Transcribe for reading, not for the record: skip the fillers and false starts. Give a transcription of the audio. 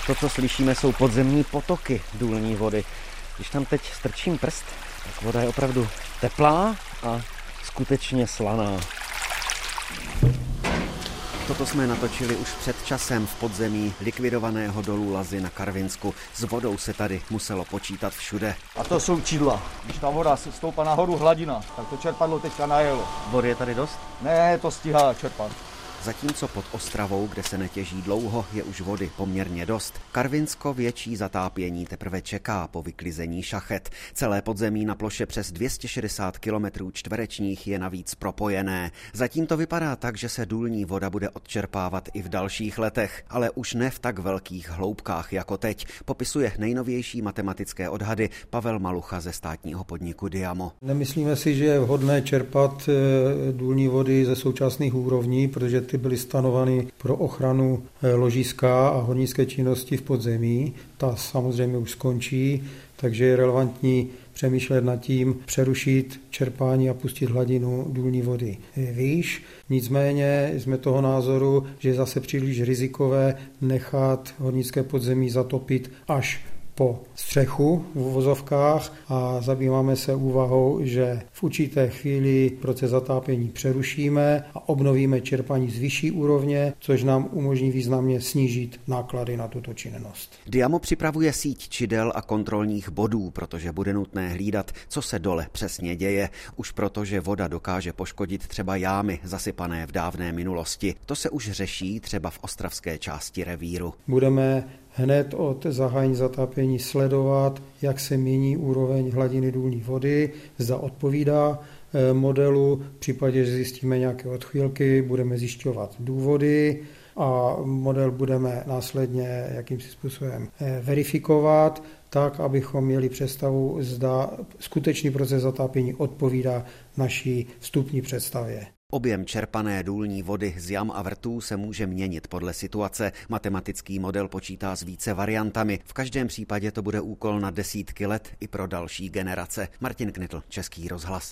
To, co slyšíme, jsou podzemní potoky důlní vody. Když tam teď strčím prst, tak voda je opravdu teplá a skutečně slaná. Toto jsme natočili už před časem v podzemí likvidovaného dolu Lazy na Karvinsku. S vodou se tady muselo počítat všude. A to jsou čidla. Když ta voda stoupá nahoru hladina, tak to čerpadlo teďka najelo. Vody je tady dost? Ne, to stíhá čerpat. Zatímco pod Ostravou, kde se netěží dlouho, je už vody poměrně dost. Karvinsko větší zatápění teprve čeká po vyklizení šachet. Celé podzemí na ploše přes 260 km² je navíc propojené. Zatím to vypadá tak, že se důlní voda bude odčerpávat i v dalších letech, ale už ne v tak velkých hloubkách jako teď, popisuje nejnovější matematické odhady Pavel Malucha ze státního podniku Diamo. Nemyslíme si, že je vhodné čerpat důlní vody ze současných úrovní, protože ty byly stanovány pro ochranu ložiska a hornické činnosti v podzemí. Ta samozřejmě už skončí, takže je relevantní přemýšlet nad tím, přerušit čerpání a pustit hladinu důlní vody výš. Nicméně jsme toho názoru, že je zase příliš rizikové nechat hornické podzemí zatopit až po střechu v uvozovkách a zabýváme se úvahou, že v určité chvíli proces zatápění přerušíme a obnovíme čerpání z vyšší úrovně, což nám umožní významně snížit náklady na tuto činnost. Diamo připravuje síť čidel a kontrolních bodů, protože bude nutné hlídat, co se dole přesně děje. Už proto, že voda dokáže poškodit třeba jámy zasypané v dávné minulosti. To se už řeší třeba v ostravské části revíru. Budeme hned od zahájení zatápění sledovat, jak se mění úroveň hladiny důlní vody, zda odpovídá modelu. V případě, že zjistíme nějaké odchýlky, budeme zjišťovat důvody a model budeme následně jakýmsi způsobem verifikovat, tak, abychom měli představu, zda skutečný proces zatápění odpovídá naší vstupní představě. Objem čerpané důlní vody z jam a vrtů se může měnit podle situace. Matematický model počítá s více variantami. V každém případě to bude úkol na desítky let i pro další generace. Martin Knitl, Český rozhlas.